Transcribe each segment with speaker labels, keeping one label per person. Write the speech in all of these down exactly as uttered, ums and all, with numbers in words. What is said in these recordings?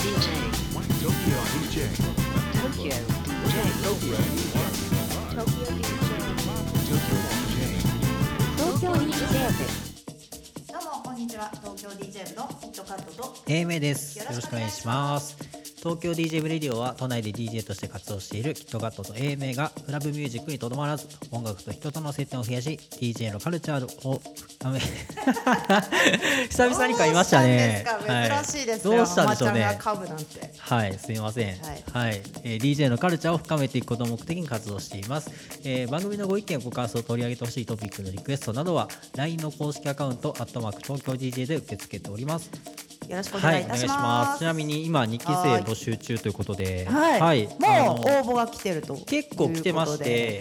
Speaker 1: 東京 ディージェー 部。
Speaker 2: どうもこんにちは。東京 ディージェー 部のヒットカットと
Speaker 3: エーエムエー です。よ
Speaker 2: よろしくお
Speaker 3: ろしくお願い
Speaker 2: 願いしま
Speaker 3: します。東京 ディージェー ブレディオは都内で ディージェー として活動しているキットカットと エーエムエー がクラブミュージックにとどまらず音楽と人との接点を増やし ディージェー のカルチャーを深め久々に買いましたね。
Speaker 2: どうしたんですか、珍しいですよ。
Speaker 3: どうしたんでしょうね。
Speaker 2: ママちゃんが買うなんて。
Speaker 3: はいすいません。
Speaker 2: はい
Speaker 3: はいえー、ディージェー のカルチャーを深めていくことを目的に活動しています。えー、番組のご意見ご感想を取り上げてほしいトピックのリクエストなどは ライン の公式アカウントアットマーク東京 ディージェー で受け付けております。
Speaker 2: よろしくお願いいたします。
Speaker 3: はい、お願いします。ちなみに今にき生募集中ということで、
Speaker 2: はい、
Speaker 3: はい
Speaker 2: もう応募が来てると
Speaker 3: 結構来てまして、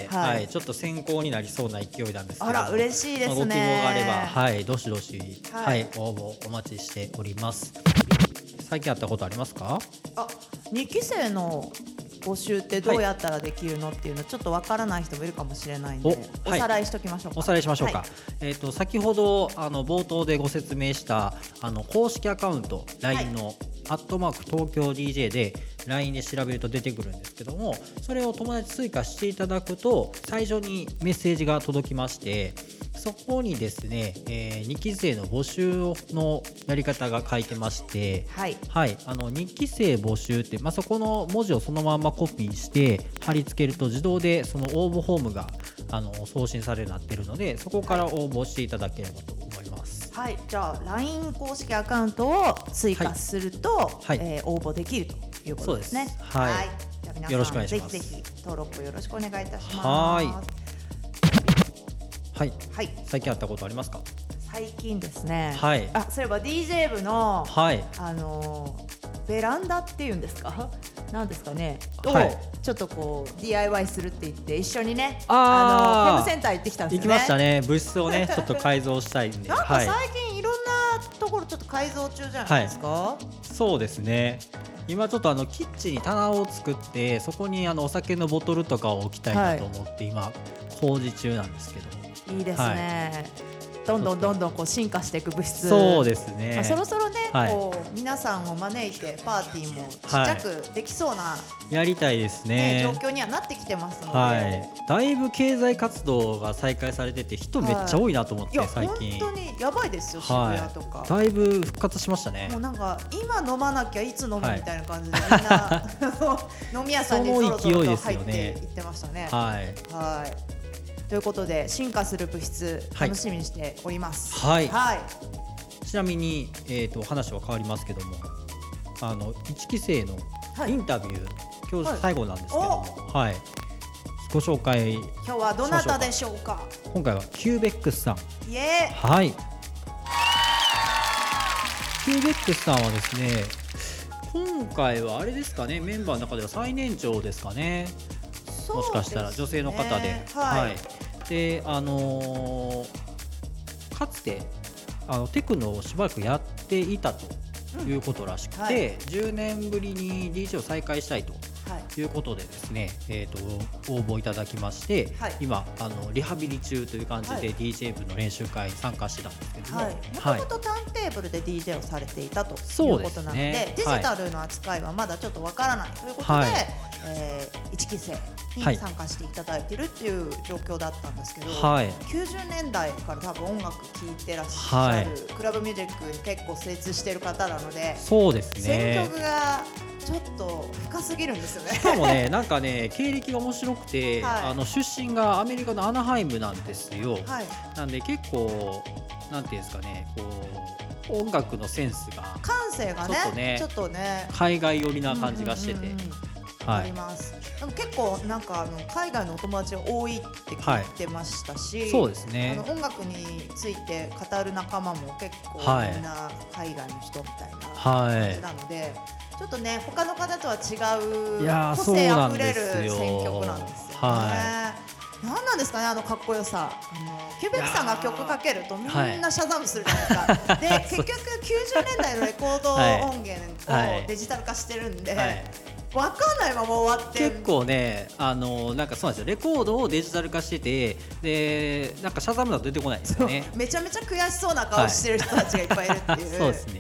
Speaker 2: はい
Speaker 3: はい、ちょっと先行になりそうな勢いなんですけど、
Speaker 2: あら嬉しいですね。
Speaker 3: まあ、ご希望があれば、はい、どしどし、
Speaker 2: はい
Speaker 3: はい、応募お待ちしております。最近あったことありますか？
Speaker 2: あ、にき生の募集ってどうやったらできるのっていうのちょっとわからない人もいるかもしれないんで、お,、
Speaker 3: はい、
Speaker 2: さらいしときましょうか。
Speaker 3: おさらいしましょうか。
Speaker 2: はい、
Speaker 3: えー、と先ほどあの冒頭でご説明したあの公式アカウント ライン の、アットマーク東京 ディージェー で ライン で調べると出てくるんですけども、それを友達追加していただくと最初にメッセージが届きまして、そこにですね、えー、にき生の募集のやり方が書いてまして、
Speaker 2: はい
Speaker 3: はい、あのにき生募集って、まあ、そこの文字をそのままコピーして貼り付けると自動でその応募フォームがあの送信されるようになっているので、そこから応募していただければと思います。
Speaker 2: はい、じゃあ ライン 公式アカウントを追加すると、
Speaker 3: はい
Speaker 2: えー応募できるということですね。
Speaker 3: そうですはい
Speaker 2: じゃあ皆さん
Speaker 3: よろしくお願いします。
Speaker 2: ぜひぜひ登録よろしくお願いいたします。
Speaker 3: はいはい、
Speaker 2: はい、
Speaker 3: 最近あったことありますか？
Speaker 2: 最近ですね。
Speaker 3: はい
Speaker 2: あ、そういえば ディージェー 部の、
Speaker 3: はい
Speaker 2: あのーベランダっていうんですか、なんですかね、
Speaker 3: はい
Speaker 2: をちょっとこう ディーアイワイ するって言って一緒にね、
Speaker 3: あー
Speaker 2: あのホームセンター行ってきたんですよね。
Speaker 3: 行きましたね。物質をねちょっと改造したいんで
Speaker 2: なんか
Speaker 3: はい、
Speaker 2: 最近いろんなところちょっと改造中じゃないですか。
Speaker 3: そうですね。今ちょっとあのキッチンに棚を作ってそこにあのお酒のボトルとかを置きたいなと思って今工事中なんですけど、
Speaker 2: いいですね。どんどんどんどんこう進化していく物質。
Speaker 3: そうですね。
Speaker 2: まあ、そろそろね、
Speaker 3: はい
Speaker 2: こう皆さんを招いてパーティーもちっちゃくできそうな、
Speaker 3: やりたいです
Speaker 2: ね
Speaker 3: ね。
Speaker 2: 状況にはなってきてますので、
Speaker 3: はい、だいぶ経済活動が再開されてて人めっちゃ多いなと思って、
Speaker 2: いや
Speaker 3: 最近
Speaker 2: 本当にやばいですよ、渋
Speaker 3: は
Speaker 2: 谷とか。
Speaker 3: い、だいぶ復活しましたね。
Speaker 2: もうなんか今飲まなきゃいつ飲むみ
Speaker 3: はい
Speaker 2: たいな感じで、みんな飲み屋さんにぞろぞろと入っていってましたね。
Speaker 3: はい
Speaker 2: はいということで進化する物質
Speaker 3: はい
Speaker 2: 楽しみにしております。
Speaker 3: はい
Speaker 2: はい、
Speaker 3: ちなみに、えー、と話は変わりますけども、あのいちき生の
Speaker 2: はい
Speaker 3: インタビュー、今
Speaker 2: はい
Speaker 3: 日最後なんですけども、はいご紹介。
Speaker 2: 今日はどなたでしょうか。
Speaker 3: 今回はキューベックスさん。
Speaker 2: イエ
Speaker 3: はいキューベックスさんはですね、今回はあれですかね、メンバーの中では最年長ですかね。
Speaker 2: ー
Speaker 3: もしかしたら女性の方で、
Speaker 2: はい
Speaker 3: で、あのーかつてあのテクノをしばらくやっていたということらしくて、
Speaker 2: うんはい
Speaker 3: じゅうねんぶりに ディージェー を再開したいと
Speaker 2: はい
Speaker 3: ということでですね、えー、と応募いただきまして、
Speaker 2: はい
Speaker 3: 今あのリハビリ中という感じで、
Speaker 2: はい
Speaker 3: ディージェー 部の練習会に参加してたんですけども、
Speaker 2: はい、もともとターンテーブルで ディージェー をされていたということなので、
Speaker 3: そうですね
Speaker 2: デジタルの扱いはまだちょっとわからないということで、
Speaker 3: はい
Speaker 2: えー、いちき生
Speaker 3: はい
Speaker 2: に参加していただいているっていう状況だったんですけど、
Speaker 3: はい
Speaker 2: きゅうじゅうねんだいから多分音楽聴いてらっしゃ
Speaker 3: はい
Speaker 2: る、クラブミュージックに結構精通している方なので、
Speaker 3: そうです
Speaker 2: 選
Speaker 3: ね。
Speaker 2: 曲がちょっと深すぎるんですよね。
Speaker 3: しかもね、なんかね、経歴が面白くて、
Speaker 2: はい
Speaker 3: あの出身がアメリカのアナハイムなんですよ。
Speaker 2: はい、
Speaker 3: なんで結構なんていうんですかね、こう音楽のセンスが
Speaker 2: 感性がね
Speaker 3: ちょっとね
Speaker 2: ちょっとね
Speaker 3: 海外寄りな感じがしてて、
Speaker 2: うんうんうんうんあり
Speaker 3: はい、
Speaker 2: ます。でも結構なんかあの海外のお友達が多いって聞いてましたし、
Speaker 3: そうです
Speaker 2: あ
Speaker 3: ね
Speaker 2: の。音楽について語る仲間も結構
Speaker 3: はい
Speaker 2: みんな海外の人みたいな
Speaker 3: はい
Speaker 2: 感じなので、ちょっとね他の方とは違う
Speaker 3: いやー
Speaker 2: 個性あふれる
Speaker 3: そうなんですよ
Speaker 2: 選曲なんですよね。
Speaker 3: は
Speaker 2: 何なんですかね、あのかっこよさ。あのキューベックさんが曲かけるとみん
Speaker 3: はい
Speaker 2: なシャザムするじゃないですか。で結局きゅうじゅうねんだいのレコード
Speaker 3: はい
Speaker 2: 音源
Speaker 3: はい
Speaker 2: をデジタル化してるんで、
Speaker 3: はい
Speaker 2: わかんないまま終わって
Speaker 3: 結構ね、あのなんかそうなんですよ、レコードをデジタル化してて、でなんかシャザムだと出てこないんですよね。
Speaker 2: めちゃめちゃ悔しそうな顔してる人たちがいっぱいいるっていう、
Speaker 3: そうですね。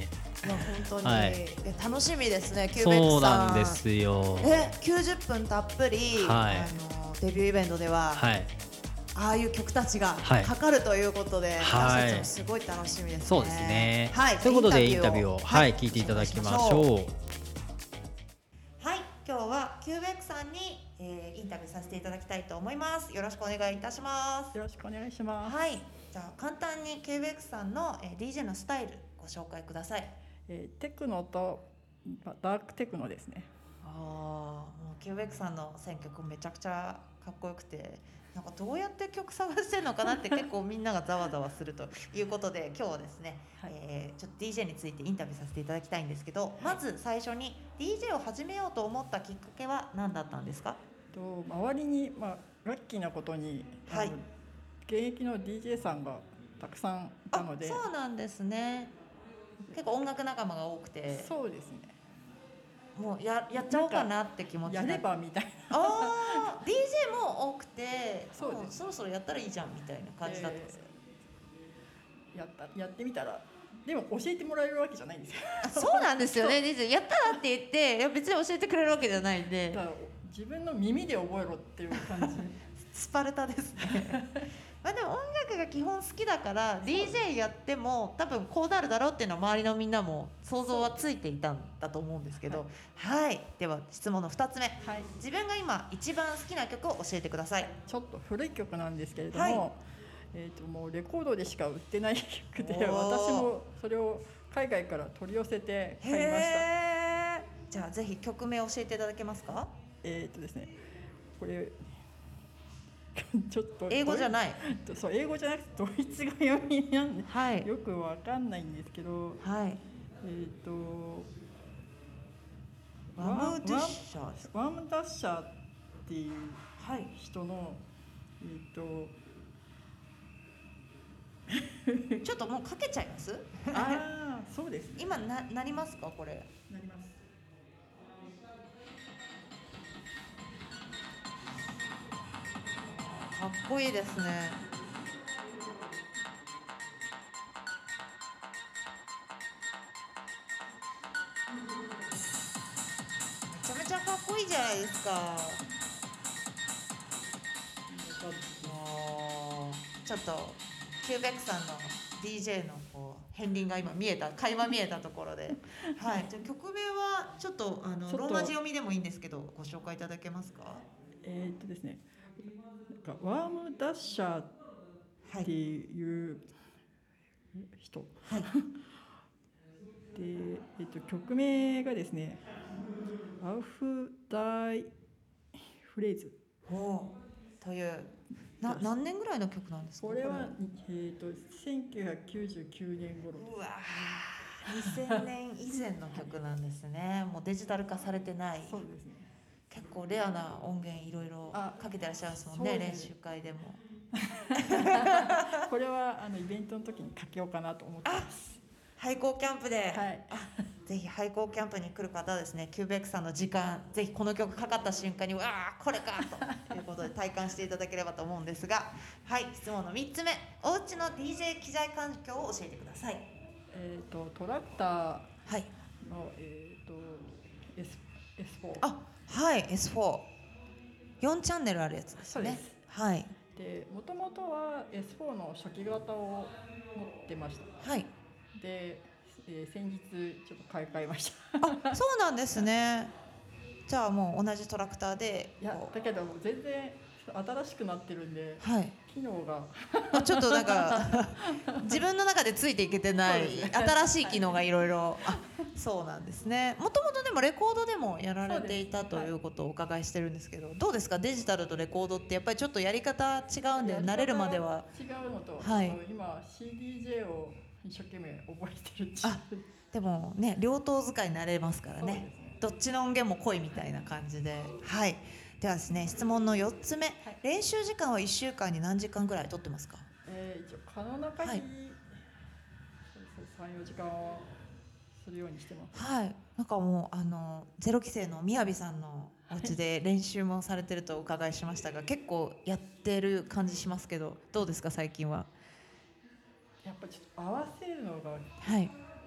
Speaker 2: 本当に、
Speaker 3: はい
Speaker 2: え楽しみですね。キューベックさん。
Speaker 3: そうなんですよ。
Speaker 2: えきゅうじゅっぷんたっぷり、
Speaker 3: はい
Speaker 2: あのデビューイベントでは、
Speaker 3: はい。
Speaker 2: ああいう曲たちが
Speaker 3: はい
Speaker 2: かかるということで、
Speaker 3: はい
Speaker 2: 私たちもすごい楽しみですね。
Speaker 3: そうですね。
Speaker 2: はい。
Speaker 3: ということでインタビューを、
Speaker 2: は
Speaker 3: はいい、聞いていただきましょう。
Speaker 2: はい、今日はキューベックさんに、えー、インタビューさせていただきたいと思います。よろしくお願いいたします。
Speaker 4: よろしくお願いします。
Speaker 2: はい、じゃあ簡単にキューベックさんの、えー、ディージェー のスタイルご紹介ください。
Speaker 4: えーテクノとまあダークテクノですね。
Speaker 2: ああ、もうキューベックさんの選曲めちゃくちゃかっこよくて、なんかどうやって曲探してるのかなって結構みんながざわざわするということで、今日はですね、
Speaker 4: はい
Speaker 2: えーちょっと ディージェー についてインタビューさせていただきたいんですけど、まず最初に ディージェー を始めようと思ったきっかけは何だったんですか？
Speaker 4: と周りにまあラッキーなことに、
Speaker 2: はい
Speaker 4: あの現役の ディージェー さんがたくさんいたので、
Speaker 2: そうなんですね。結構音楽仲間が多くて、
Speaker 4: そうですね。
Speaker 2: もう や, やっちゃおうかなって気持ち
Speaker 4: や
Speaker 2: にな
Speaker 4: ればみたいな。
Speaker 2: あー ディージェー も多くて、
Speaker 4: そうです
Speaker 2: もそろそろやったらいいじゃんみたいな感じだったんですよ。
Speaker 4: えーやったやってみたら、でも教えてもらえるわけじゃないんですよ。
Speaker 2: あそうなんですよね。ディージェーやったらって言って、いや別に教えてくれるわけじゃないんで、
Speaker 4: だから自分の耳で覚えろっていう感じ。
Speaker 2: スパルタですね。まあでも音楽が基本好きだから ディージェー やっても多分こうなるだろうっていうのは周りのみんなも想像はついていたんだと思うんですけど、はい、はい、では質問のふたつめ、
Speaker 4: はい。
Speaker 2: 自分が今一番好きな曲を教えてください。
Speaker 4: ちょっと古い曲なんですけれども、
Speaker 2: はい
Speaker 4: えー、ともうレコードでしか売ってない曲で、
Speaker 2: おー
Speaker 4: 私もそれを海外から取り寄せて買いました。
Speaker 2: へー、じゃあぜひ曲名教えていただけますか？
Speaker 4: えっ、とですね、これちょっと
Speaker 2: 英語じゃ
Speaker 4: い。
Speaker 2: ない。
Speaker 4: そう英語じゃなくてドイツ語読みなんで
Speaker 2: はい
Speaker 4: よくわかんないんですけど、
Speaker 2: はい。
Speaker 4: えっ、と
Speaker 2: ワムドゥッシャーですか？
Speaker 4: ワムダッシャーっていう
Speaker 2: はい。
Speaker 4: 人のえっ、と
Speaker 2: ちょっともうかけちゃいます
Speaker 4: ああそうですね。
Speaker 2: 今ななりますかこれ？
Speaker 4: なります。
Speaker 2: かっこいいですね。めちゃめちゃかっこいいじゃないですか。もうちょっとキューベックさんの ディージェー のこう片鱗が今見えた、垣間見えたところで、はい。じゃあ曲名はちょっとあの
Speaker 4: ちょっと
Speaker 2: ローマ字読みでもいいんですけどご紹介いただけますか？
Speaker 4: えっ、とですね、なんかワームダッシャーっていう人、
Speaker 2: はい
Speaker 4: で、えっと、曲名がですね、アウフダイフレーズ。
Speaker 2: おーというな何年ぐらいの曲なんですか？
Speaker 4: これは、えっと、せんきゅうひゃくきゅうじゅうきゅうねん頃。
Speaker 2: うわーにせんねん以前の曲なんですね。もうデジタル化されてない。
Speaker 4: そうですね。
Speaker 2: 結構レアな音源いろいろ
Speaker 4: あ
Speaker 2: かけてらっしゃいますもんね、
Speaker 4: そうです
Speaker 2: 練習会でも。
Speaker 4: これはあのイベントの時にかけようかなと思ってます。
Speaker 2: 廃校キャンプで、
Speaker 4: はい。
Speaker 2: あぜひ廃校キャンプに来る方はですね、キューベックさんの時間、ぜひこの曲かかった瞬間に、うわーこれかということで体感していただければと思うんですが、はい、質問のみっつめ、おうちの ディージェー 機材環境を教えてください。
Speaker 4: えっ、とトラクター
Speaker 2: はい。
Speaker 4: のえっ、と S エスフォー。
Speaker 2: あ、はい、エスフォー。よんチャンネルあるやつですね。
Speaker 4: そうです
Speaker 2: はい。
Speaker 4: で、もともとは エスフォー の初期型を持ってました。
Speaker 2: はい。
Speaker 4: で、えー先日ちょっと買い替えました。
Speaker 2: あ、そうなんですね。じゃあもう同じトラクターで
Speaker 4: いや
Speaker 2: こう
Speaker 4: だけど全然新しくなってるんで、
Speaker 2: はい。
Speaker 4: 機能が
Speaker 2: あちょっとなんか自分の中でついていけてない
Speaker 4: そうですね
Speaker 2: 新しい機能がいろいろあそうなんですね。もともとでもレコードでもやられていた
Speaker 4: そうです
Speaker 2: ということをお伺いしてるんですけど、どうですかデジタルとレコードってやっぱりちょっとやり方違うんで慣れるまでは。
Speaker 4: 違うのと、
Speaker 2: はい
Speaker 4: あの今 シーディージェー を一生懸命覚えてるっていう
Speaker 2: あでもね両頭使いになれますからね
Speaker 4: そうですね。
Speaker 2: どっちの音源も濃いみたいな感じで。はいではですね質問のよっつめ、練習時間はいっしゅうかんに何時間ぐらい取ってますか？
Speaker 4: えー、一応可能な限り、
Speaker 2: はい
Speaker 4: そうそうさん、よじかんはするようにしてます。
Speaker 2: はい、なんかもうあのゼロ期生のみやびさんのお家で練習もされてるとお伺いしましたが、結構やってる感じしますけど、どうですか最近は？
Speaker 4: やっぱちょっと合わせるのが
Speaker 2: はい。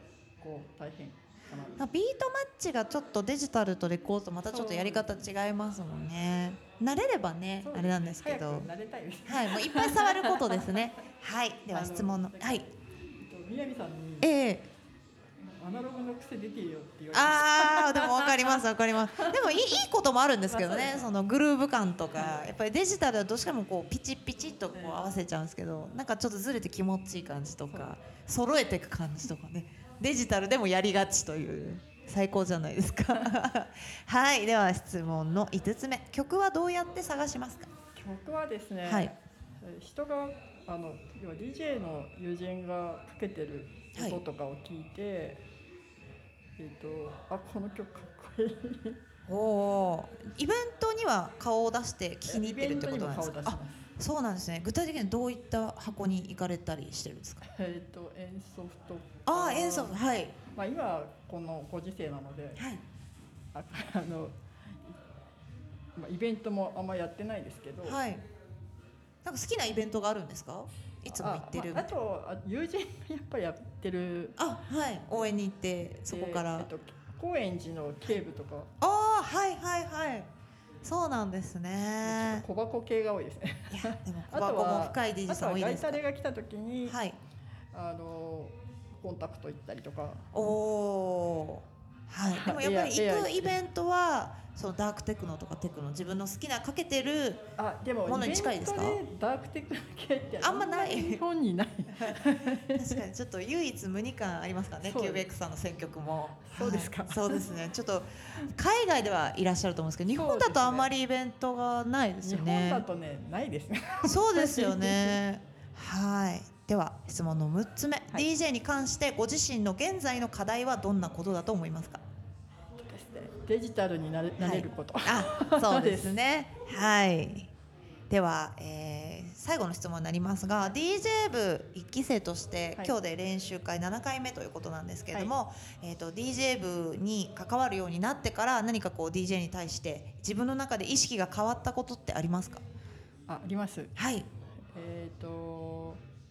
Speaker 4: 構大変かな。
Speaker 2: ビートマッチがちょっとデジタルとレコードとまたちょっとやり方違いますもんね。慣れればね
Speaker 4: そう
Speaker 2: あれなんですけど、
Speaker 4: 早く慣れたいです。
Speaker 2: はい、もういっぱい触ることですね。はい、では
Speaker 4: あの
Speaker 2: 質問のはい、
Speaker 4: えっと宮城さんに
Speaker 2: ええ
Speaker 4: アナログの癖出てるよって言われて
Speaker 2: あーでも分かります分かります。でもいいいいこともあるんですけどね、そのグルーヴ感とかやっぱりデジタルはどうしてもこうピチピチっとこう合わせちゃうんですけど、なんかちょっとずれて気持ちいい感じとか揃えていく感じとかね、デジタルでもやりがちという最高じゃないですか。はい、では質問のいつつめ、曲はどうやって探しますか？
Speaker 4: 曲はですね、
Speaker 2: はい
Speaker 4: 人があの要は ディージェー の友人がかけてる音とかを聞いて、えっとあこの曲かっこいい。
Speaker 2: おお、イベントには顔を出して聞きに行ってるってことなんですか？
Speaker 4: イベントにも顔を出します。
Speaker 2: あ、そうなんですね。具体的にどういった箱に行かれたりしてるんですか？
Speaker 4: えっと演奏と
Speaker 2: ああ、演奏、はい。
Speaker 4: まあ今このご時世なので、
Speaker 2: はい。
Speaker 4: ああのまあイベントもあんまやってないですけど、
Speaker 2: はい。なんか好きなイベントがあるんですか？いつも行ってる。
Speaker 4: あ、まあ、あとあ友人がやっぱりやってる。
Speaker 2: あ、はい。応援に行ってそこから。
Speaker 4: えっと高円寺の警部とか。
Speaker 2: ああ、はいはいはい。そうなんですね。
Speaker 4: 小箱系が多いですね。
Speaker 2: いや、でも小
Speaker 4: あと
Speaker 2: 箱も
Speaker 4: は
Speaker 2: 深い ディージェー さん多いですか？
Speaker 4: あとはガイタレが来た時に、
Speaker 2: はい。
Speaker 4: あのコンタクト行ったりとか。
Speaker 2: おお。はい。でもやっぱり行くイベントはそのダークテクノとかテクノ、自分の好きなかけてる
Speaker 4: あ、でも
Speaker 2: ものに近いですか？
Speaker 4: イベントでダークテクノ系って
Speaker 2: あんまない
Speaker 4: 日本にない。
Speaker 2: 確かにちょっと唯一無二感ありますからね、
Speaker 4: そう
Speaker 2: キューベックさんの選曲も。
Speaker 4: そうですか
Speaker 2: はい、そうですね。ちょっと海外ではいらっしゃると思うんですけど、日本だとあんまりイベントがないです
Speaker 4: 日
Speaker 2: よね。
Speaker 4: 本だとねないですね。
Speaker 2: そうですよね。はい。では質問のむっつめ、
Speaker 4: はい、
Speaker 2: ディージェー に関してご自身の現在の課題はどんなことだと思いますか？
Speaker 4: デジタルになれ、なれること。
Speaker 2: はい、あ、そうですね。はい。では、えー、最後の質問になりますが、 ディージェー 部いっきせいとして、はい、今日で練習会ななかいめということなんですけれども、はい、えーと ディージェー 部に関わるようになってから何かこう ディージェー に対して自分の中で意識が変わったことってありますか？
Speaker 4: あ、あります。
Speaker 2: はい。
Speaker 4: えっ、ー、と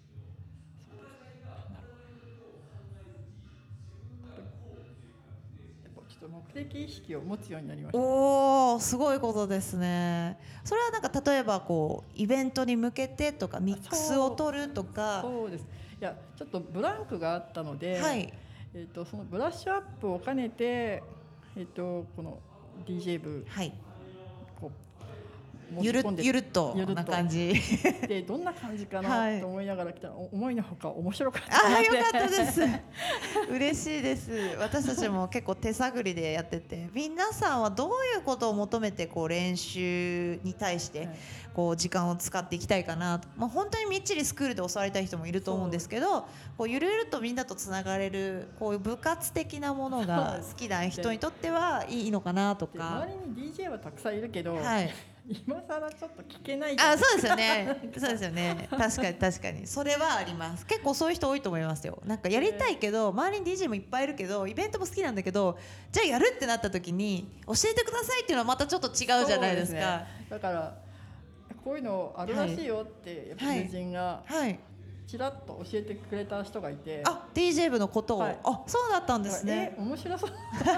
Speaker 4: 目的意識を持つようになりました。
Speaker 2: おー、すごいことですね。それはなんか例えばこうイベントに向けてとかミックスを取るとか。
Speaker 4: そう、そうです。いや、ちょっとブランクがあったので、
Speaker 2: はい、
Speaker 4: えー、とそのブラッシュアップを兼ねて、えー、とこの ディージェー 部、
Speaker 2: はい、
Speaker 4: こう
Speaker 2: ゆるゆるっとな感じ
Speaker 4: で、どんな感じか
Speaker 2: はい、
Speaker 4: なと思いながら来たら、思いのほか面白かった
Speaker 2: あ、よかったです嬉しいです。私たちも結構手探りでやってて、皆さんはどういうことを求めてこう練習に対してこう時間を使っていきたいかなと、まあ、本当にみっちりスクールで教わりたい人もいると思うんですけど、こうゆるゆるとみんなとつながれるこういう部活的なものが好きな人にとってはいいのかなとか。
Speaker 4: 周りに ディージェー はたくさんいるけど、
Speaker 2: はい、
Speaker 4: 今更ちょっと聞けない。
Speaker 2: あ、そうですよね。そうですよね。確かに確かにそれはあります。結構そういう人多いと思いますよ。なんかやりたいけど、周りに ディージェー もいっぱいいるけど、イベントも好きなんだけど、じゃあやるってなった時に教えてくださいっていうのはまたちょっと違うじゃないですか。
Speaker 4: ね、だからこういうのあるらしいよってやっぱ友人がちらっと教えてくれた人がいて、
Speaker 2: あ、ディージェー 部のことを、はい、あ、そうだったんですね。
Speaker 4: え、面白そう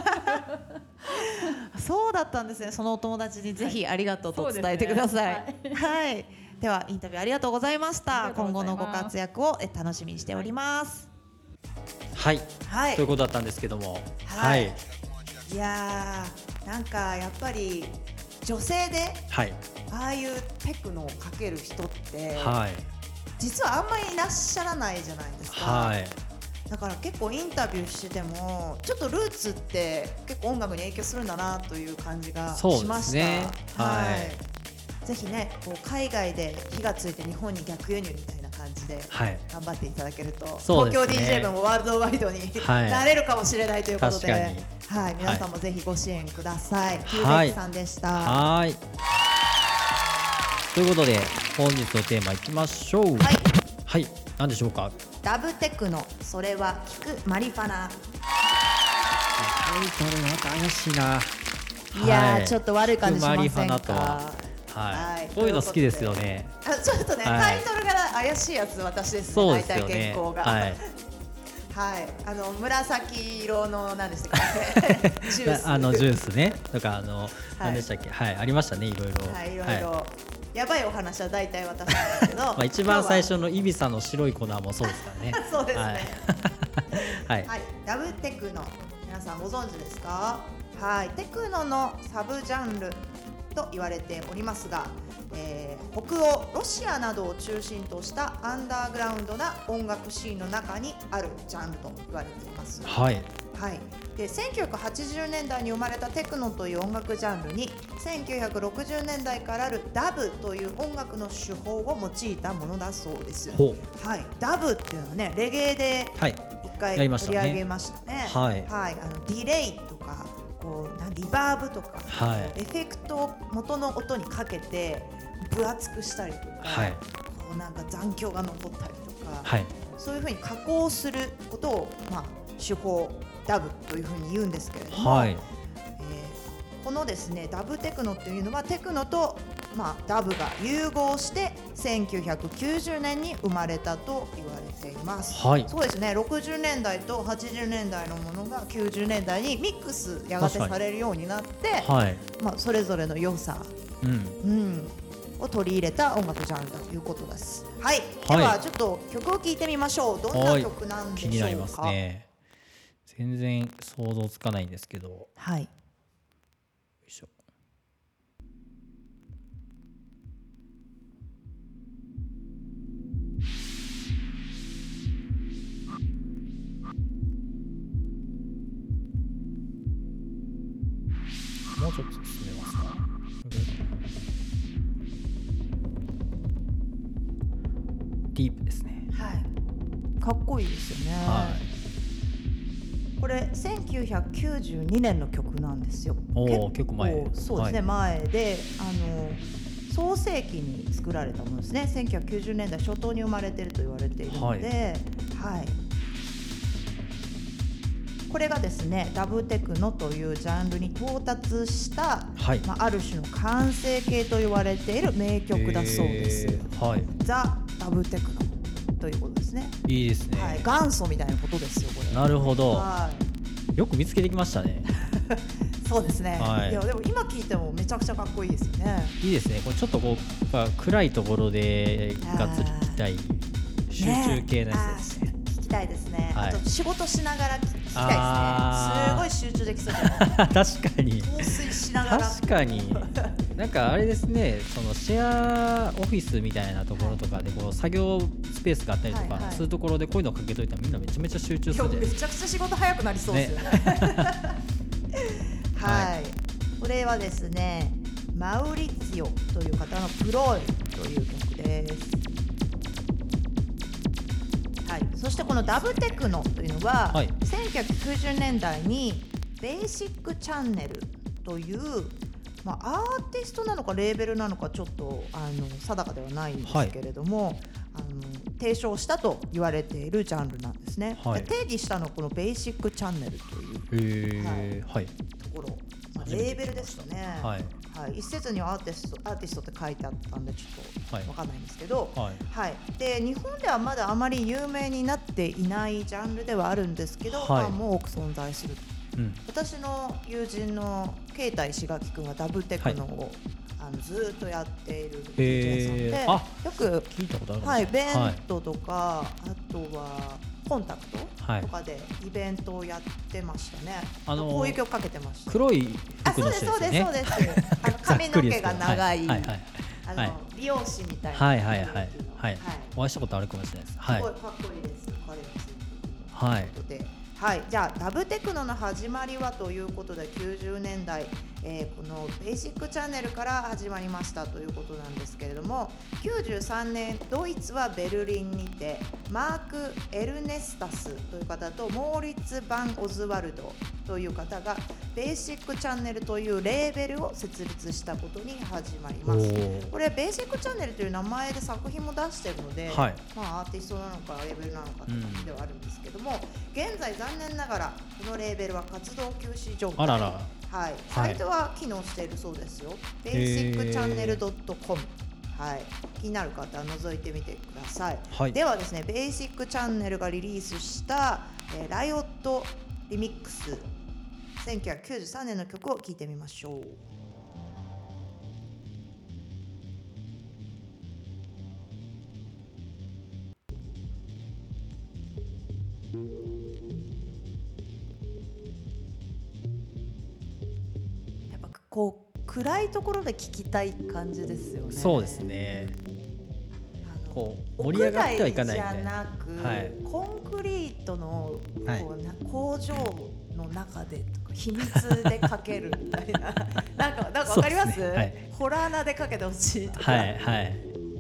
Speaker 2: そうだったんですね。そのお友達にぜひありがとうと伝えてください。はい、はい、ではインタビューありがとうございました。今後のご活躍を楽しみにしております。
Speaker 3: はい、はい、ということだったんですけども、
Speaker 2: はい、はい、いやー、なんかやっぱり女性で、はい、ああいうテクノをかける人って、はい、実はあんまりいらっしゃらないじゃないですか。はい、だから結構インタビューしててもちょっとルーツって結構音楽に影響するんだなという感じがしました。そうですね、はい、ぜひね、こう海外で火がついて日本に逆輸入みたいな感じで頑張っていただけると、はい、東京 ディージェー 部もワールドワイドに、はい、なれるかもしれないということで、はい、皆さんもぜひご支援ください。キューベックさんでした。
Speaker 3: はい、ということで本日のテーマいきましょう。はい、はい、何でしょうか。
Speaker 2: ダブテクノ、それは聞くマリファナ。
Speaker 3: タイトルなんか怪しいな。
Speaker 2: いやー、はい、ちょっと悪い感じしませんか。マリファナとは、
Speaker 3: はいはい、こういうの好きですよね。
Speaker 2: あ、ちょっとね、はい、タイトルが怪しいやつ私ですね。
Speaker 3: そうですよね。
Speaker 2: 大体原稿が。
Speaker 3: はい
Speaker 2: はいあの紫色の何でしたっけジュース
Speaker 3: あのジュースねとかあの、
Speaker 2: はい、
Speaker 3: 何でしたっけはいありましたねいろいろ
Speaker 2: はいいろいろ、はい、やばいお話は大体私なんですけどま
Speaker 3: あ一番最初のイビサの白い粉もそうですからね
Speaker 2: そうですね
Speaker 3: はい、はい
Speaker 2: はい、ダブテクノ皆さんご存知ですか。はいテクノのサブジャンルと言われておりますが、えー、北欧ロシアなどを中心としたアンダーグラウンドな音楽シーンの中にあるジャンルと言われています。
Speaker 3: はい
Speaker 2: はい、でせんきゅうひゃくはちじゅうねんだいに生まれたテクノという音楽ジャンルにせんきゅうひゃくろくじゅうねんだいからあるダブという音楽の手法を用いたものだそうです。
Speaker 3: ほう、
Speaker 2: はい、ダブっていうのはねレゲエで一回取り上げましたね。
Speaker 3: はい、
Speaker 2: はい、あのディレイとかこうなリバーブとか、
Speaker 3: はい、
Speaker 2: エフェクトを元の音にかけて分厚くしたりとか、はい、こうなんか残響が残ったりとか、はい、そういうふうに加工することを、まあ、手法ダブというふうに言うんですけれども、はいえー、このですねダブテクノっていうのはテクノと、まあ、ダブが融合してせんきゅうひゃくきゅうじゅうねんに生まれたと言われています、はい、そうですねろくじゅうねんだいとはちじゅうねんだいのものがきゅうじゅうねんだいにミックスやがてされるようになって、はいまあ、それぞれの良さ、うんうんを取り入れた音楽ジャンルだということです。はい、はい、ではちょっと曲を聴いてみましょう。どんな曲なんでしょうか。気になりますね。
Speaker 3: 全然想像つかないんですけど。
Speaker 2: はい。よ
Speaker 3: いしょ。もうちょっと進めますか。ディープですね。
Speaker 2: はい。かっこいいですよね。はい。これせんきゅうひゃくきゅうじゅうにねんの曲なんですよ。
Speaker 3: おお、結構前。
Speaker 2: そうですね、はい、前であの創世紀に作られたものですね。せんきゅうひゃくきゅうじゅうねんだい初頭に生まれていると言われているので、はい。はい、これがですねダブテクノというジャンルに到達した、はいまあ、ある種の完成形と言われている名曲だそうです。はい、ザ・ダブテクノということですね。
Speaker 3: いいですね、
Speaker 2: はい、元祖みたいなことですよこれ。
Speaker 3: なるほど、はい、よく見つけてきましたね
Speaker 2: そうですね、はい、いやでも今聞いてもめちゃくちゃかっこいいですよね。
Speaker 3: いいですね。これちょっとこうやっぱ暗いところでがっつり聞きたい集中系のやつですね。
Speaker 2: 聞きたいですね、はい、あと仕事しながら聞きたいですね。すごい集中できそうじゃない
Speaker 3: 確かに
Speaker 2: 陶酔しながら
Speaker 3: 確かになんかあれですね、そのシェアオフィスみたいなところとかでこう作業スペースがあったりとか、はいはい、そういうところでこういうのをかけといたらみんなめちゃめちゃ集中するじゃないですか。
Speaker 2: めちゃくちゃ仕事早くなりそうですよね、ねはい、はい、これはですねマウリツィオという方のプロイという曲です。はい、そしてこのダブテクノというのは、はい、せんきゅうひゃくきゅうじゅうねんだいにベーシックチャンネルという、まあ、アーティストなのかレーベルなのかちょっとあの定かではないんですけれども、はい、あの提唱したと言われているジャンルなんですね、はい、定義したのはこのベーシックチャンネルという、はいはい、ところ、まあ、レーベルですかね、はいはい、一説にはアーティスト、アーティストって書いてあったんでちょっと分かんないんですけど、はいはい、で日本ではまだあまり有名になっていないジャンルではあるんですけど、はい、ファンも多く存在する、うん、私の友人の慶太石垣君はダブテクノを、はい、あのずっとやっている ディージェー さんで、えー、よく
Speaker 3: 聞いたことあるんですか、
Speaker 2: はい、ベントとか、はい、あとはコンタクトとかでイベントをやってましたね、はい、こういう曲かけてました。
Speaker 3: 黒い服の人ですよね。
Speaker 2: そうですそうですそうですあの髪の毛が長い、はいはいはい、あの、はい、美容師みたいな、
Speaker 3: はいはいはいはい、はい、お会いしたことあるかもしれないです。はい、
Speaker 2: すごいかっこいいです。彼です。
Speaker 3: はい。
Speaker 2: はい、じゃあダブテクノの始まりはということできゅうじゅうねんだい、えー、このベーシックチャンネルから始まりましたということなんですけれども、きゅうじゅうさんねんドイツはベルリンにてマーク・エルネスタスという方とモーリッツ・バン・オズワルドという方がベーシックチャンネルというレーベルを設立したことに始まります。これベーシックチャンネルという名前で作品も出しているので、はい、まあ、アーティストなのかレーベルなのかという感じではあるんですけども、うん、現在残念ながらこのレーベルは活動休止状態。
Speaker 3: あらら、
Speaker 2: はい、サイトは機能しているそうですよ。ベーシックチャンネルドットコム、はい、気になる方は覗いてみてください、はい、ではですねベーシックチャンネルがリリースしたえー、ライオットリミックスせんきゅうひゃくきゅうじゅうさんねんの曲を聴いてみましょう。やっぱこう暗いところで聴きたい感じですよね。
Speaker 3: そうですね。
Speaker 2: あの
Speaker 3: こう盛り上がってはいかないみたいな。
Speaker 2: 屋外じゃなく、
Speaker 3: はい
Speaker 2: コンクリートの
Speaker 3: はい
Speaker 2: こうな工場の中でとか秘密でかけるみたいななんかなんかわかります？
Speaker 3: そうですねはい、
Speaker 2: ホラー穴でかけてほしいとか。
Speaker 3: はいはい。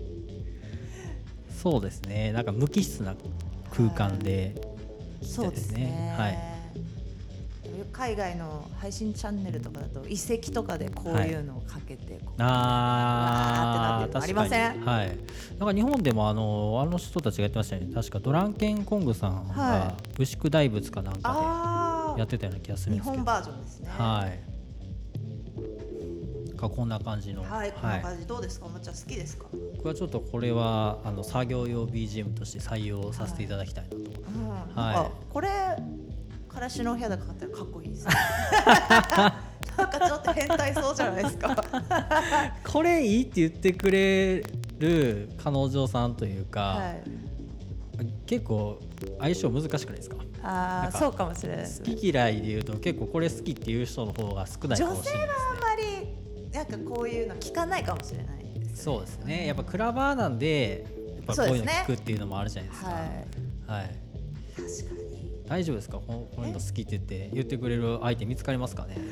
Speaker 3: そうですね。なんか無機質な空間で聞き
Speaker 2: そうで
Speaker 3: たいですすね。
Speaker 2: ね。
Speaker 3: はい。
Speaker 2: 海外の配信チャンネルとかだと遺跡とかでこういうのをかけてこう、
Speaker 3: ああ、
Speaker 2: わーってなってるのありません？
Speaker 3: 確かにはい。なんか日本でもあのあの人たちがやってましたよね。確かドランケンコングさん
Speaker 2: は
Speaker 3: が牛久大仏かなんか
Speaker 2: あ
Speaker 3: でやってたような気がするん
Speaker 2: 日
Speaker 3: ですけど。
Speaker 2: 本バージョンですね。
Speaker 3: はい。かこんな感じの。
Speaker 2: はい、こんな感じどうですか？おもちゃ好きですか？
Speaker 3: 僕はちょっとこれはあの作業用 ビージーエム として採用させていただきたいなと。
Speaker 2: うん、
Speaker 3: はい
Speaker 2: なんかこれ彼氏の部屋でかかったらかっこいいですねなんかちょっと変態そうじゃないですか
Speaker 3: これいいって言ってくれる彼女さんというか、
Speaker 2: はい、
Speaker 3: 結構相性難しくないですか？
Speaker 2: あ
Speaker 3: なんか
Speaker 2: あそうかもしれないですね。
Speaker 3: 好き嫌いで言うと結構これ好きっていう人の方が少ないかもしれないですね。
Speaker 2: あんまりなんかこういうの聞かないかもしれないですね。
Speaker 3: そうですね。やっぱクラバーなんでやっぱこういうの聞くっていうのもあるじゃないですか。
Speaker 2: はい、
Speaker 3: はい。
Speaker 2: 確かに
Speaker 3: 大丈夫ですか？ここういうの好きって言って言ってくれる相手見つかりますかね？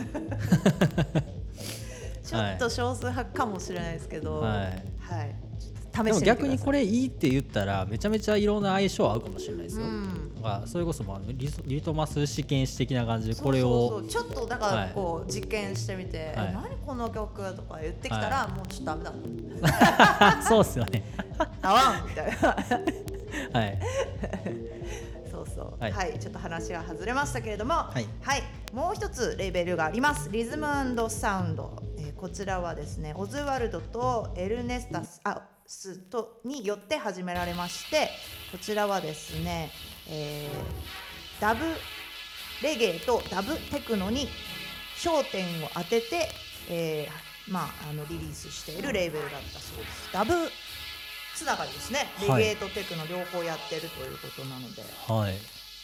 Speaker 2: ちょっと少数派かもしれないですけど、
Speaker 3: はい。
Speaker 2: はい、ちょっと試してみてください。
Speaker 3: でも逆にこれいいって言ったらめちゃめちゃいろんな相性合うかもしれないですよ。
Speaker 2: うん
Speaker 3: まあそれこそもうあのリソリトマス試験紙的な感じでこれを
Speaker 2: そうそうそうちょっとだからこう実験してみて、
Speaker 3: はい
Speaker 2: え何この曲とか言ってきたら、
Speaker 3: は
Speaker 2: もうちょっとダメだ
Speaker 3: そうですよね。
Speaker 2: 合わんみたいな
Speaker 3: はい。
Speaker 2: そうそう
Speaker 3: は
Speaker 2: はいい、ちょっと話は外れましたけれども、はい
Speaker 3: はい
Speaker 2: もう一つレーベルがあります。リズム&サウンド、えーこちらはですねオズワルドとエルネスタスあスとによって始められまして、こちらはですね、えーダブレゲエとダブテクノに焦点を当てて、えーまあ、あのリリースしているレーベルだったそうです。ダブつながりですね。レゲエとテクノ両方やってるということなので、
Speaker 3: はい。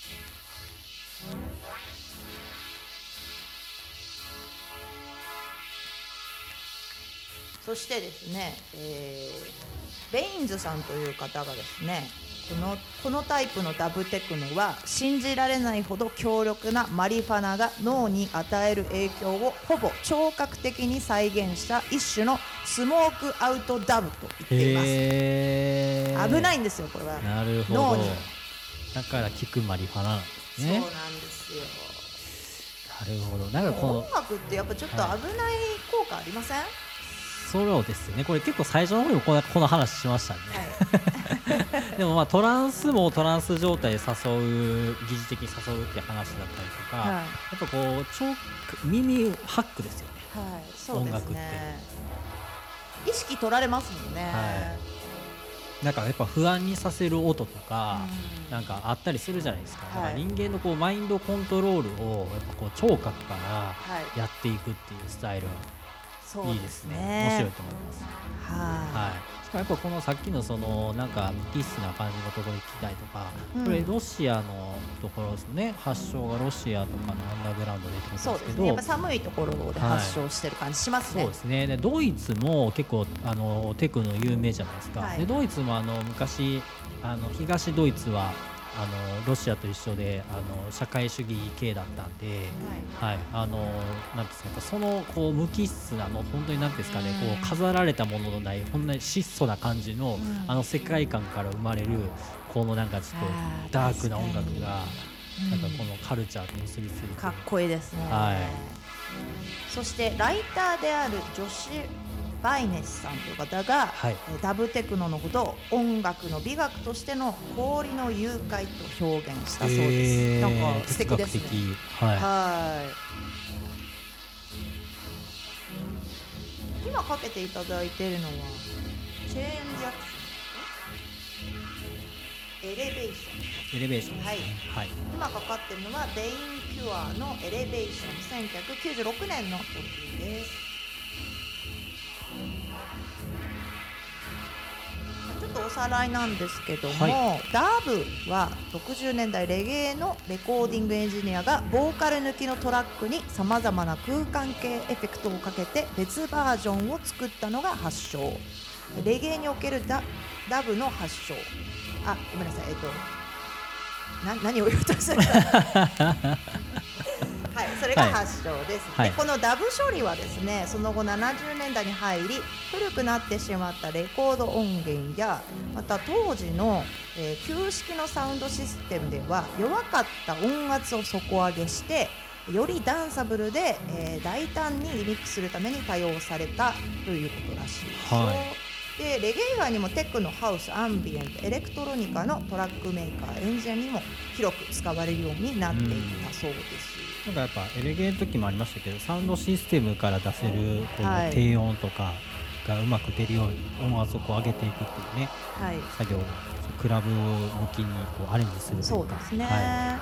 Speaker 2: そしてですね、えーベインズさんという方がですね、このこのタイプのダブテクノは信じられないほど強力なマリファナが脳に与える影響をほぼ聴覚的に再現した一種のスモークアウトダブと言っています。
Speaker 3: へー
Speaker 2: 危ないんですよこれは。
Speaker 3: なるほ
Speaker 2: 脳に
Speaker 3: ど。だから聞くマリファナなんですね。
Speaker 2: そうなんですよ。
Speaker 3: なるほど。なんかこの
Speaker 2: 音楽ってやっぱちょっと危ない効果ありません？
Speaker 3: そうですね。これ結構最初の方にもこのこの話しましたね。
Speaker 2: はい
Speaker 3: でもまあトランスもトランス状態で誘う疑似的に誘うって話だったりとか、
Speaker 2: はい
Speaker 3: やっぱこう超耳ハックですよね。
Speaker 2: はい、そうです
Speaker 3: 音楽って
Speaker 2: ね。意識取られますもんね。
Speaker 3: はいなんかやっぱ不安にさせる音とか、
Speaker 2: うん
Speaker 3: なんかあったりするじゃないですか。だ
Speaker 2: はい
Speaker 3: から人間のこうマインドコントロールをやっぱこう聴覚から
Speaker 2: はい、
Speaker 3: やっていくっていうスタイルは
Speaker 2: そう
Speaker 3: いいですね。面
Speaker 2: ね
Speaker 3: 白いと思います。
Speaker 2: は
Speaker 3: はい。しかもやっぱこのさっきのそのなんか無機質な感じのところに聞きたいとか、
Speaker 2: うん
Speaker 3: これロシアのところですね。発祥がロシアとかのアンダーグラウンドでって
Speaker 2: い、
Speaker 3: こと
Speaker 2: そう
Speaker 3: でけど、
Speaker 2: ですすね。やっぱ寒いところで発症してる感じしますね。
Speaker 3: そうですね。でドイツも結構あのテクノ有名じゃないですか。
Speaker 2: はい
Speaker 3: でドイツもあの昔あの東ドイツはあのロシアと一緒であの社会主義系だったんで、はい、あのなんですかやっぱそのこう無機質なの本当になんていうんですかね、
Speaker 2: うん
Speaker 3: こう飾られたもののないほんなに質素な感じの、
Speaker 2: うん
Speaker 3: あの世界観から生まれるこのなんかちょっと
Speaker 2: あー
Speaker 3: ダークな音楽
Speaker 2: 確か
Speaker 3: が
Speaker 2: に
Speaker 3: なんかこのカルチャーと結びついて、
Speaker 2: かっこいいですね。
Speaker 3: はい
Speaker 2: そしてライターであるジョシュ・バイネスさんという方が、
Speaker 3: はい
Speaker 2: えーダブテクノのことを音楽の美学としての氷の誘拐と表現したそうです。
Speaker 3: えー
Speaker 2: なんか素敵ですね。
Speaker 3: 哲学的はい
Speaker 2: はい今かけていただいているのはチェーンリアクションエレベーション
Speaker 3: エレベーションですね。はい。
Speaker 2: 今かかってるのはベインキュアのエレベーション、せんきゅうひゃくきゅうじゅうろくねんの曲です。ちょっとおさらいなんですけども、
Speaker 3: は
Speaker 2: ダブはろくじゅうねんだいレゲエのレコーディングエンジニアがボーカル抜きのトラックにさまざまな空間系エフェクトをかけて別バージョンを作ったのが発祥。レゲエにおける ダ, ダブの発祥。あ、ごめんなさい、えっとな何を言おうとしたはい、それが発祥です、
Speaker 3: はい、
Speaker 2: でこのダブ処理はですね、その後ななじゅうねんだいに入り古くなってしまったレコード音源や、また当時の、えー、旧式のサウンドシステムでは弱かった音圧を底上げしてよりダンサブルで、えー、大胆にリミックスするために多用されたということらしいですよ、
Speaker 3: はい、
Speaker 2: でレゲエ以外にもテクノ、ハウス、アンビエント、エレクトロニカのトラックメーカー、エンジニアにも広く使われるようになっていったそうです。
Speaker 3: なんかやっぱエレゲの時もありましたけど、サウンドシステムから出せるこの
Speaker 2: はい
Speaker 3: 低音とかがうまく出るように音圧をこう上げていくっていうね、
Speaker 2: はい、
Speaker 3: 作業をクラブ向きにこうアレンジするというか。
Speaker 2: そうですね、
Speaker 3: はい、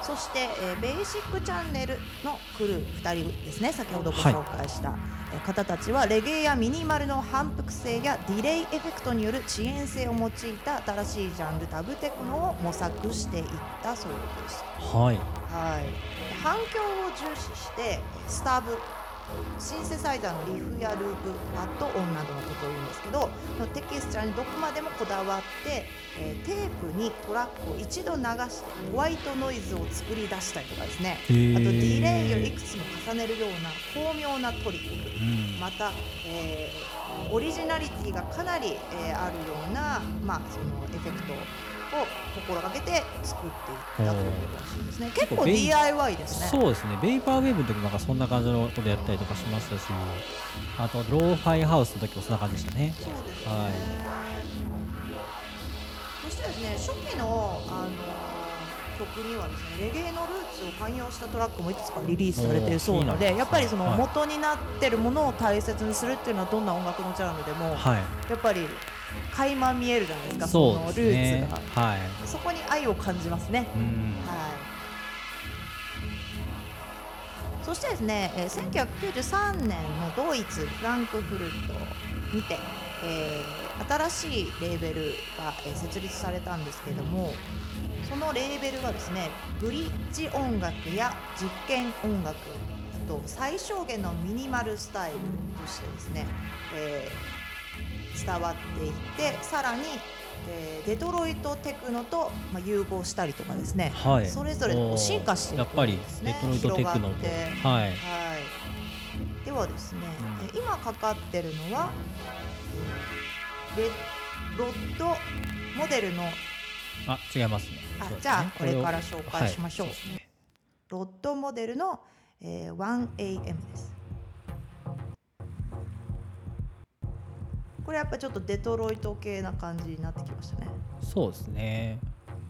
Speaker 2: そして、えー、ベーシックチャンネルのクルーふたりですね、先ほどご紹介した、はい、えー、方たちはレゲエやミニマルの反復性やディレイエフェクトによる遅延性を用いた新しいジャンルタブテクノを模索していったそうです。
Speaker 3: はい、
Speaker 2: はい、反響を重視してスタブ、シンセサイザーのリフやループ、パッド音などのことを言うんですけど、テキスチャーにどこまでもこだわって、えー、テープにトラックを一度流してホワイトノイズを作り出したりとかですね、あとディレイをいくつも重ねるような巧妙なトリック、うん、また、えー、オリジナリティがかなり、えー、あるような、まあ、そのエフェクトを心がけて作っていったということらしいですね。結構 ディーアイワイ ですね。
Speaker 3: そうですね。ベイパーウェーブの時もなんかそんな感じのことやったりとかしましたし、あとローファイハウスの時もそんな感じでしたね。
Speaker 2: そうですね、
Speaker 3: はい、
Speaker 2: そしてですね、初期の、あの曲にはですね、レゲエのルーツを寛容したトラックもいくつかリリースされているそうなので、やっぱりその元になっているものを大切にするっていうのはどんな音楽のジャンルでも、はい、やっぱり垣間見えるじゃないですか、そのルーツが、はい、そこに愛を感じますね。うん、はい、そしてですね、えー、せんきゅうひゃくきゅうじゅうさんねんのドイツフランクフルトにて、えー、新しいレーベルが、えー、設立されたんですけども、そのレーベルがですね、ブリッジ音楽や実験音楽、あと最小限のミニマルスタイルとしてですね、えー、伝わっていって、さらに、えー、デトロイトテクノと、まあ、融合したりとかですね、はい、それぞれ進化していくんですね。
Speaker 3: やっぱりデトロイトテクノと、はいはい、
Speaker 2: ではですね、うん、今かかってるのは、えー、レロッドモデルの、
Speaker 3: あ、違いますね。
Speaker 2: あ、じゃあこれから紹介しましょう。はい、うね、ロッドモデルの、えー、ワンエーエム です。これやっぱちょっとデトロイト系な感じになってきましたね。
Speaker 3: そうですね。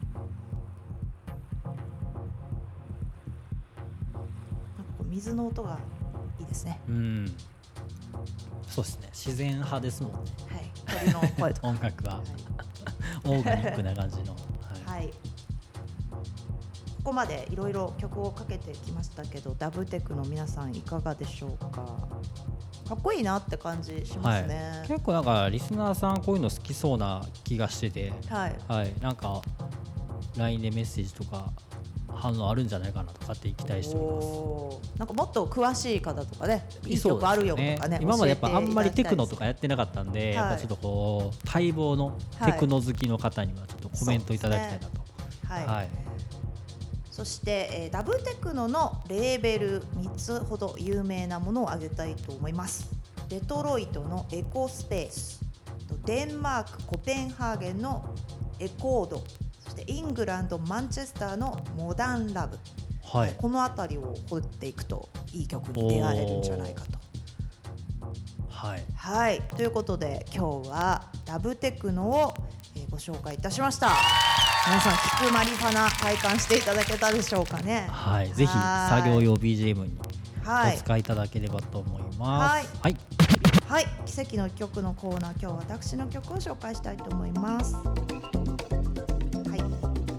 Speaker 2: なんかこう水の音がいいですね。
Speaker 3: うん。そうですね。自然派ですもんね。
Speaker 2: はい。鳥の声とか。
Speaker 3: 音楽は、はい、オーガニックな感じの。
Speaker 2: はい。はい、ここまでいろいろ曲をかけてきましたけど、ダブテクの皆さんいかがでしょうか。かっこいいなって感じしますね。
Speaker 3: はい、結構なんかリスナーさんこういうの好きそうな気がしてて、はいはい、なんか ライン でメッセージとか反応あるんじゃないかなとかって期待しております。
Speaker 2: なんかもっと詳しい方とかね、いい曲あるよとかね、
Speaker 3: 今までやっぱあんまりテクノとかやってなかったんで、はい、やっぱちょっとこう待望のテクノ好きの方にはちょっとコメントいただきたいなと。
Speaker 2: はい、はい、そして、えー、ダブテクノのレーベルみっつほど有名なものを挙げたいと思います。デトロイトのエコスペース、デンマークコペンハーゲンのエコード、そしてイングランドマンチェスターのモダンラブ、はい、この辺りを掘っていくといい曲に出会えるんじゃないかと。はい、はい、ということで今日はダブテクノをご紹介いたしました。皆さん聞くマリファナ体感していただけたでしょうかね。
Speaker 3: はい、ぜひ作業用 ビージーエム にお使いいただければと思います。はい、はい。
Speaker 2: はい、奇跡の曲のコーナー、今日は私の曲を紹介したいと思います。はい、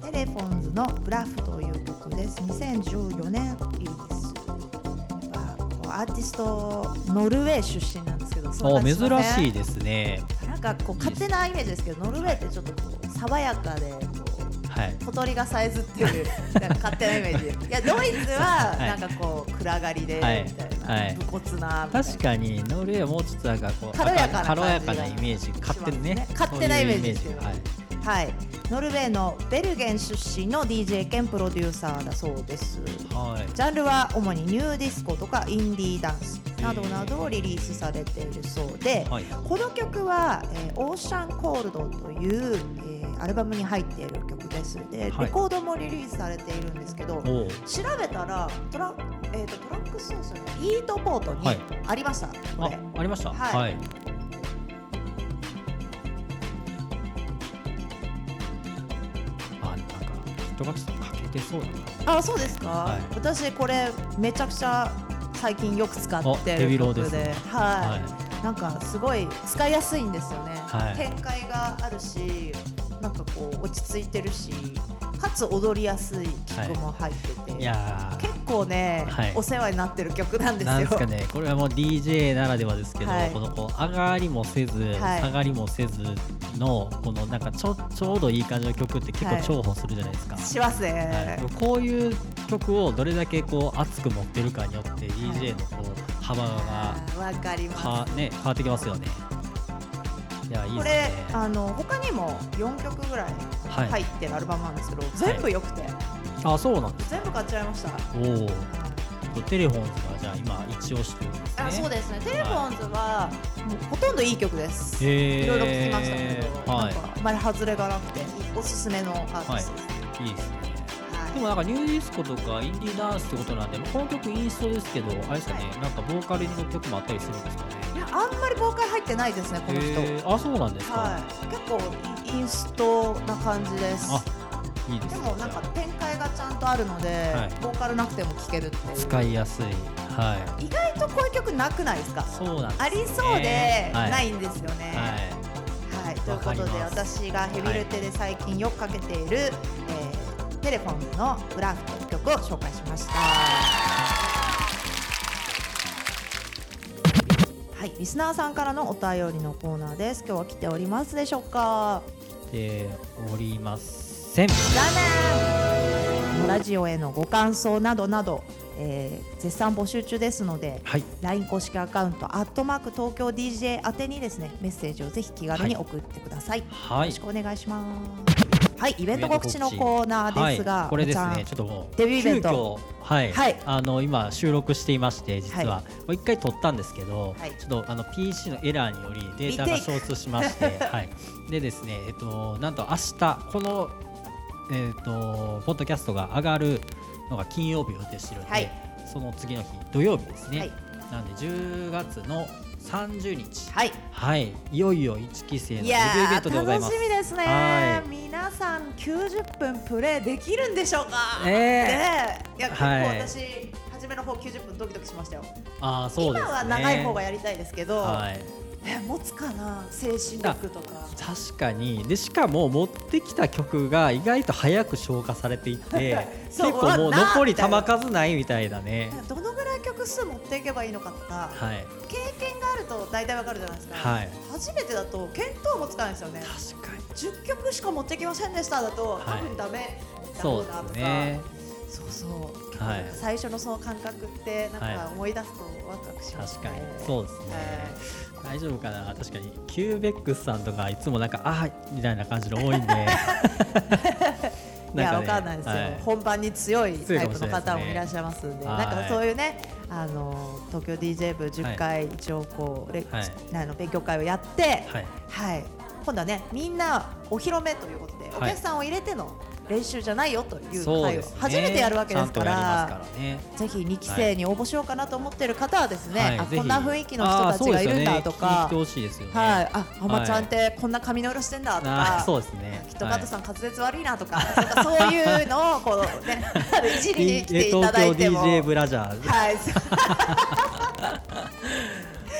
Speaker 2: テレフォンズのブラフという曲です。にせんじゅうよねんリリース。アーティストノルウェー出身なんですけど、
Speaker 3: お珍しいですね。
Speaker 2: なんかこう勝手なイメージですけど、ノルウェーってちょっとこう爽やかでこう、はい、小鳥がさえずっていうなんか勝手なイメージ。いやドイツはなんかこう暗がりでみたいな、はいはい、武骨なみたいな。確
Speaker 3: かにノルウェーはもうちょっとなんかこう
Speaker 2: 軽やかな
Speaker 3: 軽やかなイメージ、勝手にね、
Speaker 2: 勝手なイメージですけど、はいはい、ノルウェーのベルゲン出身の ディージェー 兼プロデューサーだそうです、はい、ジャンルは主にニューディスコとかインディーダンスなどなどをリリースされているそうで、はい、この曲は、えー、オーシャンコールドという、えー、アルバムに入っている曲ですで、はい、レコードもリリースされているんですけど、調べたらトラ、えー、とトラックソースのイートポートにありました、はい、これ
Speaker 3: あ, ありました、
Speaker 2: はい、はい
Speaker 3: 人がかけてそうだな。
Speaker 2: あ、そうですか、はい、私これめちゃくちゃ最近よく使ってる曲で、
Speaker 3: で、
Speaker 2: はいはい、なんかすごい使いやすいんですよね、はい、展開があるし、なんかこう落ち着いてるし、かつ踊りやすい曲も入ってて、はい、いや結構ね、はい、お世話になってる曲なんですよ。
Speaker 3: なんですかね、これはもう ディージェー ならではですけど、はい、このこう上がりもせず、はい、下がりもせずのこのなんかちょ、ちょうどいい感じの曲って結構重宝するじゃないですか、
Speaker 2: はい、しますね、
Speaker 3: はい、こういう曲をどれだけこう熱く持ってるかによって ディージェー のこう幅が
Speaker 2: わかります、
Speaker 3: ね、変わってきますよね。いやいいですね。
Speaker 2: これあの他にもよんきょくぐらい入ってるアルバムなんですけど、はい、全部良くて、はい、
Speaker 3: あ、そうなんです、
Speaker 2: 全部買っちゃいました。
Speaker 3: おお。テレフォンズがじゃあ今一押しということですね。
Speaker 2: あ、そうですね。テレフォンズはもうほとんどいい曲です。いろいろ聞きましたけど、はい、なんかあまり外れがなくておすすめのアーティストです、
Speaker 3: はい、いいですね。はい、でもなんかニューディスコとかインディーダンスってことなんで、この曲インストですけど、あれですかね、はい、なんかボーカルの曲もあったりするんですかね。
Speaker 2: いや、あんまりボーカル入ってないですね、この人。
Speaker 3: あ、そうなんですか。
Speaker 2: はい、結構インストな感じです。
Speaker 3: あ、いいですね。
Speaker 2: でもなんか展開がちゃんとあるので、はい、ボーカルなくても聴けるっていう。
Speaker 3: 使いやすい。はい。
Speaker 2: 意外とこういう曲なくないですか。
Speaker 3: そうなんですね。
Speaker 2: ありそうでないんですよね。
Speaker 3: はい。
Speaker 2: はいはい、ということで私がヘビレテで最近よくかけている、はい、えー、テレフォンのブラフという曲を紹介しました。はい、リスナーさんからのお便りのコーナーです。今日は来ておりますでしょうか。
Speaker 3: 来ておりません。
Speaker 2: 残念。ラジオへのご感想などなど、えー、絶賛募集中ですので、はい、ライン 公式アカウントアットマーク東京 ディージェー 宛てにですね、メッセージをぜひ気軽に送ってください、はい、よろしくお願いします。はい、イベント告知のコーナーですが、はい、
Speaker 3: これですね、ちょっともう
Speaker 2: デビューイベント、
Speaker 3: はい、はい、あの今収録していまして、実は、はい、もう一回撮ったんですけど、はい、ちょっとあの ピーシー のエラーによりデータが消失しまして、はい、でですね、えっとなんと明日このえっとポッドキャストが上がるのが金曜日を予定しているので、はい、その次の日土曜日ですね、はい、なんでじゅうがつのさんじゅうにち、はい、はい、いよいよいちきせいのデビューイベントでございます。
Speaker 2: 楽しみですね、はい、皆さんきゅうじゅっぷんプレイできるんでしょうか。えー、ね、いや結構私、はい、初めの方きゅうじゅっぷんドキドキしましたよ。
Speaker 3: あ、そうですね、
Speaker 2: 今は長い方がやりたいですけど、はい、え持つかな、精神力とか。
Speaker 3: 確かに。でしかも持ってきた曲が意外と早く消化されていって結構もう残り球数ないみたいだね。
Speaker 2: どのぐらい曲数持っていけばいいのかとか、はい、経験があると大体わかるじゃないですか、はい、初めてだと見当もつかないですよね。
Speaker 3: 確かに
Speaker 2: じゅっきょくしか持ってきませんでしただと、はい、多分ダメだろうなとか、そうですね、そうそう、はい、最初のその感覚ってなんか思い出すとワクワクしますね。
Speaker 3: 確かにそうですね、はい、大丈夫かな。確かにキューベックスさんとかいつもなんかあーみたいな感じの多いんで
Speaker 2: いや、わかんないですよ、はい、本番に強いタイプの方もいらっしゃいますんで、なんかそういうね、あの東京 ディージェー 部じゅっかい一応こう、はい、あの勉強会をやって、はいはい、今度はね、みんなお披露目ということで、お客さんを入れての練習じゃないよという会を初めてやるわけですから、ぜひにきせいに応募しようかなと思っている方はですね、はい、あ、こんな雰囲気の人たちがいるんだとか、
Speaker 3: 聞いてほしいですよね。
Speaker 2: はい、あ、浜ちゃんってこんな髪の色してんだとか、
Speaker 3: そうですね、
Speaker 2: きっと加藤さん滑舌悪いなとか、そういうのをこうね、いじりに来ていただいても、
Speaker 3: 東京 ディージェー ブラジャー、
Speaker 2: はい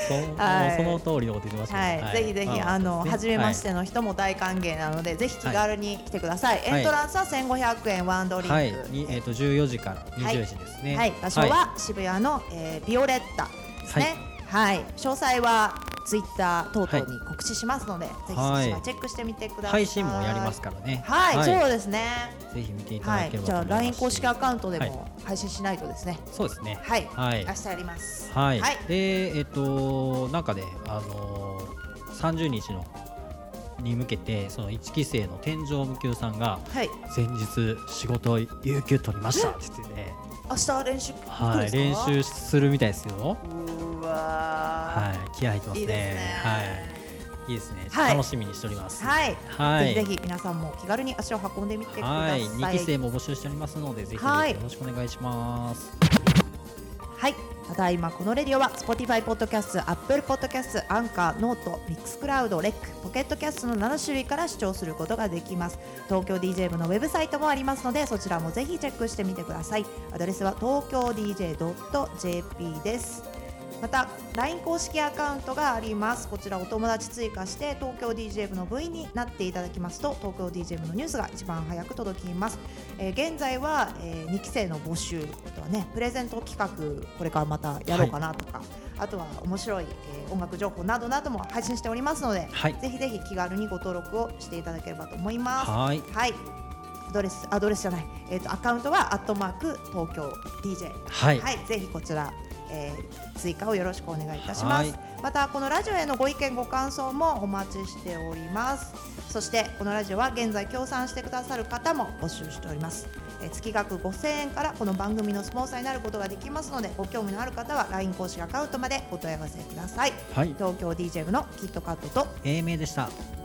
Speaker 3: そ
Speaker 2: はい
Speaker 3: その通りのこと言ってましたね。
Speaker 2: はい、ぜひぜひ、あの初めまして
Speaker 3: の
Speaker 2: の人も大歓迎なので、ぜひ気軽に来てください。エントランスはせんごひゃくえんワンドリンク。
Speaker 3: はい、にえっとじゅうよじからにじゅうじですね。
Speaker 2: はい、場所は渋谷の、えー、ビオレッタですね。はい、詳細はツイッター等々に告知しますので、ぜひそちらチェックしてみてください。
Speaker 3: 配信もやりますからね。
Speaker 2: はい、そうですね。
Speaker 3: ぜひ見ていただければと思います。
Speaker 2: じゃあ ライン 公式アカウントでも配信しないとですね。
Speaker 3: そうですね。
Speaker 2: はい、
Speaker 3: はい、
Speaker 2: 明日やります。
Speaker 3: はい。で、えっとなんかね、あのさんじゅうにちのに向けてそのいちきせいの天井無休さんが前日仕事有給取りましたって言ってね。
Speaker 2: 明日練習
Speaker 3: はい練習するみたいですよ。
Speaker 2: うわ
Speaker 3: はい気合入ってますね。
Speaker 2: いいですね。
Speaker 3: はいいいですね。
Speaker 2: はい、
Speaker 3: 楽しみにしております。
Speaker 2: はい。
Speaker 3: はい。
Speaker 2: ぜひぜひ皆さんも気軽に足を運んでみてください。
Speaker 3: はい。にきせいも募集しておりますのでぜひぜひよろしくお願いします。
Speaker 2: はい。ただいまこのレディオは Spotify ポッドキャスト、Apple ポッドキャスト、アンカー、ノート、ミックスクラウド、レック、ポケットキャストのななしゅるいから視聴することができます。東京 ディージェー 部のウェブサイトもありますので、そちらもぜひチェックしてみてください。アドレスは東京 ディージェードットジェーピー です。また ライン 公式アカウントがあります。こちらお友達追加して東京 ディージェー 部の部員になっていただきますと、東京 ディージェー 部のニュースが一番早く届きます。えー、現在は、えー、にきせいの募集、あとはねプレゼント企画これからまたやろうかなとか、はい、あとは面白い、えー、音楽情報などなども配信しておりますので、はい、ぜひぜひ気軽にご登録をしていただければと思います。
Speaker 3: はい、
Speaker 2: はい、アドレスアドレスじゃない、えーと、アカウントはアットマーク東京 ディージェー、
Speaker 3: はい、
Speaker 2: はい、ぜひこちらえー、追加をよろしくお願いいたします。またこのラジオへのご意見ご感想もお待ちしております。そしてこのラジオは現在協賛してくださる方も募集しております。えー、月額ごせんえんからこの番組のスポンサーになることができますので、ご興味のある方は ライン 公式アカウントまでお問い合わせください。はい、東京 ディージェー 部のキットカットと
Speaker 3: 英明でした。